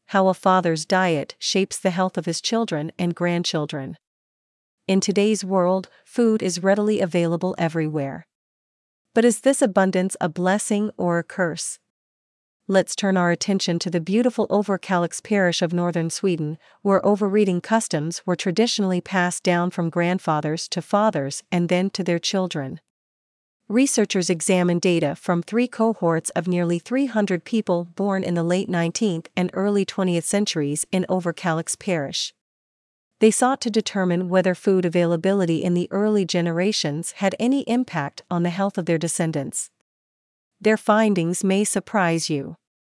How a father's diet shapes the health of his children and grandchildren. In today's world, food is readily available everywhere. But is this abundance a blessing or a curse? Let's turn our attention to the beautiful Överkalix parish of northern Sweden, where overeating customs were traditionally passed down from grandfathers to fathers and then to their children. Researchers examined data from 3 cohorts of nearly 300 people born in the late 19th and early 20th centuries in Överkalix parish. They sought to determine whether food availability in the early generations had any impact on the health of their descendants. Their findings may surprise you.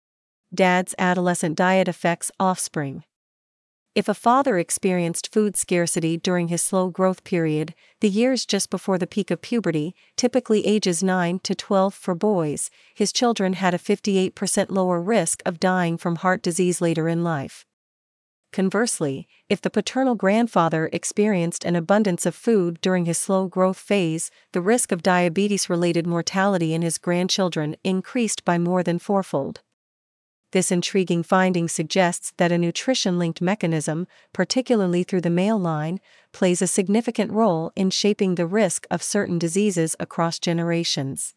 Dad's adolescent diet affects offspring. If a father experienced food scarcity during his slow growth period, the years just before the peak of puberty, typically ages 9 to 12 for boys, his children had a 58% lower risk of dying from heart disease later in life. Conversely, if the paternal grandfather experienced an abundance of food during his slow growth phase, the risk of diabetes-related mortality in his grandchildren increased by more than fourfold. This intriguing finding suggests that a nutrition-linked mechanism, particularly through the male line, plays a significant role in shaping the risk of certain diseases across generations.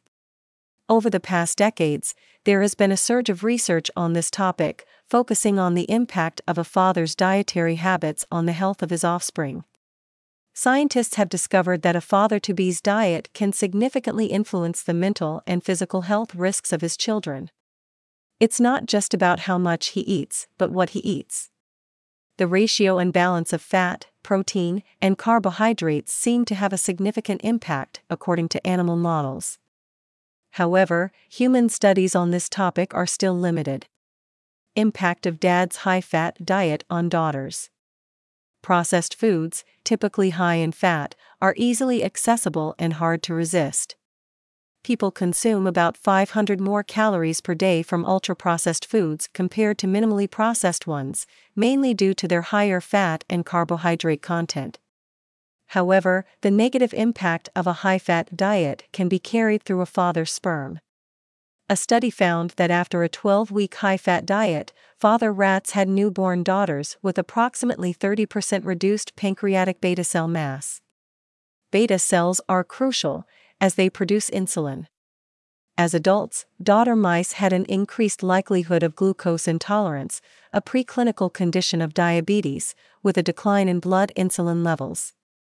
Over the past decades, there has been a surge of research on this topic, focusing on the impact of a father's dietary habits on the health of his offspring. Scientists have discovered that a father-to-be's diet can significantly influence the mental and physical health risks of his children. It's not just about how much he eats, but what he eats. The ratio and balance of fat, protein, and carbohydrates seem to have a significant impact, according to animal models. However, human studies on this topic are still limited. Impact of dad's high-fat diet on daughters. Processed foods, typically high in fat, are easily accessible and hard to resist. People consume about 500 more calories per day from ultra-processed foods compared to minimally processed ones, mainly due to their higher fat and carbohydrate content. However, the negative impact of a high-fat diet can be carried through a father's sperm. A study found that after a 12-week high-fat diet, father rats had newborn daughters with approximately 30% reduced pancreatic beta cell mass. Beta cells are crucial, as they produce insulin. As adults, daughter mice had an increased likelihood of glucose intolerance, a preclinical condition of diabetes, with a decline in blood insulin levels.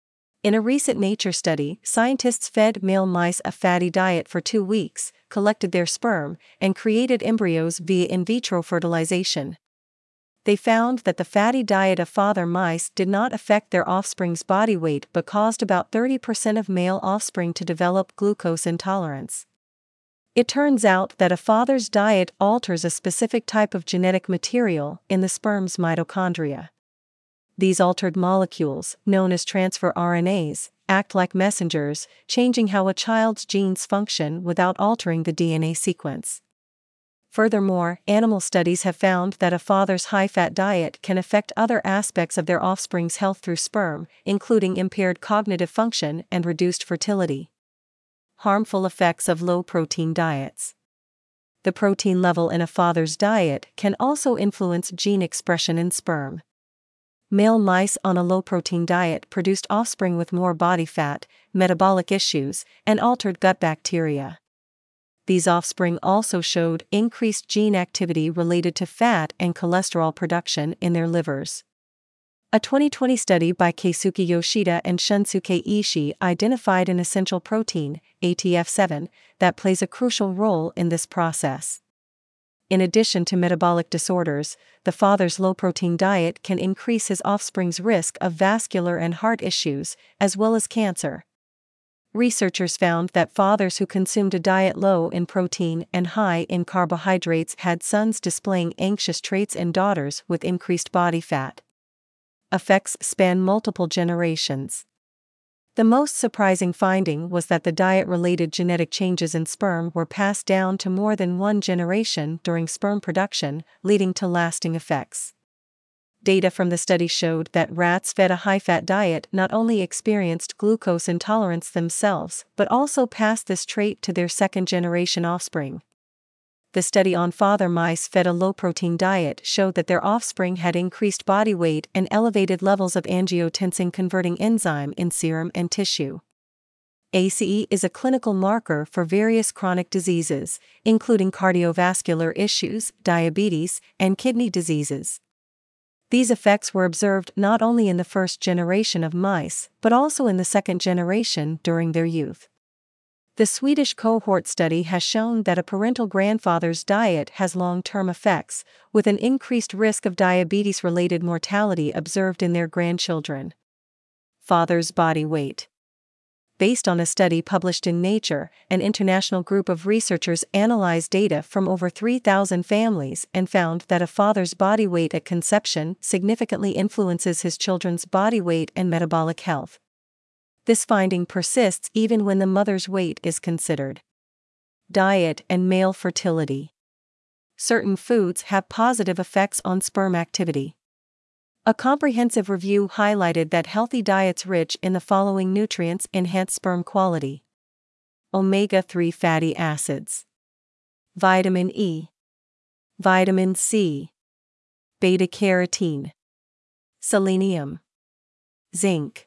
In a recent Nature study, scientists fed male mice a fatty diet for 2 weeks, collected their sperm, and created embryos via in vitro fertilization. They found that the fatty diet of father mice did not affect their offspring's body weight but caused about 30% of male offspring to develop glucose intolerance. It turns out that a father's diet alters a specific type of genetic material in the sperm's mitochondria. These altered molecules, known as transfer RNAs, act like messengers, changing how a child's genes function without altering the DNA sequence. Furthermore, animal studies have found that a father's high-fat diet can affect other aspects of their offspring's health through sperm, including impaired cognitive function and reduced fertility. Harmful effects of low-protein diets. The protein level in a father's diet can also influence gene expression in sperm. Male mice on a low-protein diet produced offspring with more body fat, metabolic issues, and altered gut bacteria. These offspring also showed increased gene activity related to fat and cholesterol production in their livers. A 2020 study by Keisuke Yoshida and Shunsuke Ishii identified an essential protein, ATF7, that plays a crucial role in this process. In addition to metabolic disorders, the father's low-protein diet can increase his offspring's risk of vascular and heart issues, as well as cancer. Researchers found that fathers who consumed a diet low in protein and high in carbohydrates had sons displaying anxious traits and daughters with increased body fat. Effects span multiple generations. The most surprising finding was that the diet-related genetic changes in sperm were passed down to more than one generation during sperm production, leading to lasting effects. Data from the study showed that rats fed a high-fat diet not only experienced glucose intolerance themselves but also passed this trait to their second-generation offspring. The study on father mice fed a low-protein diet showed that their offspring had increased body weight and elevated levels of angiotensin-converting enzyme in serum and tissue. ACE is a clinical marker for various chronic diseases, including cardiovascular issues, diabetes, and kidney diseases. These effects were observed not only in the first generation of mice, but also in the second generation during their youth. The Swedish cohort study has shown that a parental grandfather's diet has long-term effects, with an increased risk of diabetes-related mortality observed in their grandchildren. Father's body weight. Based on a study published in Nature, an international group of researchers analyzed data from over 3,000 families and found that a father's body weight at conception significantly influences his children's body weight and metabolic health. This finding persists even when the mother's weight is considered. Diet and male fertility. Certain foods have positive effects on sperm activity. A comprehensive review highlighted that healthy diets rich in the following nutrients enhance sperm quality: omega-3 fatty acids, vitamin E, vitamin C, beta-carotene, selenium, zinc,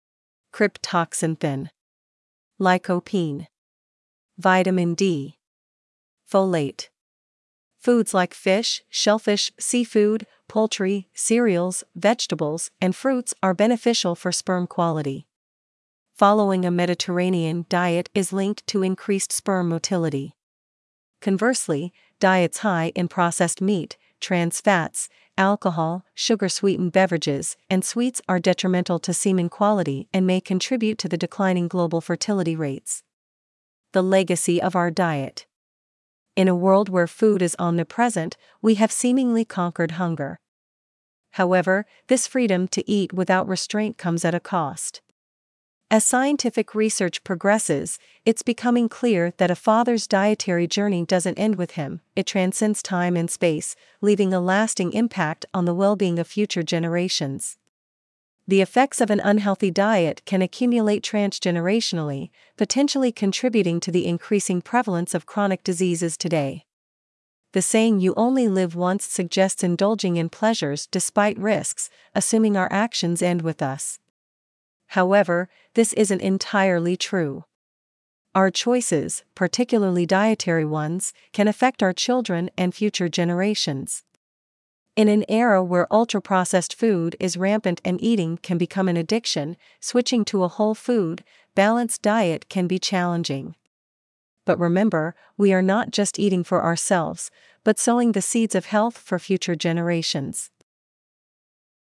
cryptoxanthin, lycopene, vitamin D, folate. Foods like fish, shellfish, seafood, poultry, cereals, vegetables, and fruits are beneficial for sperm quality. Following a Mediterranean diet is linked to increased sperm motility. Conversely, diets high in processed meat, trans fats, alcohol, sugar-sweetened beverages, and sweets are detrimental to semen quality and may contribute to the declining global fertility rates. The legacy of our diet. In a world where food is omnipresent, we have seemingly conquered hunger. However, this freedom to eat without restraint comes at a cost. As scientific research progresses, it's becoming clear that a father's dietary journey doesn't end with him, it transcends time and space, leaving a lasting impact on the well-being of future generations. The effects of an unhealthy diet can accumulate transgenerationally, potentially contributing to the increasing prevalence of chronic diseases today. The saying "you only live once" suggests indulging in pleasures despite risks, assuming our actions end with us. However, this isn't entirely true. Our choices, particularly dietary ones, can affect our children and future generations. In an era where ultra-processed food is rampant and eating can become an addiction, switching to a whole food, balanced diet can be challenging. But remember, we are not just eating for ourselves, but sowing the seeds of health for future generations.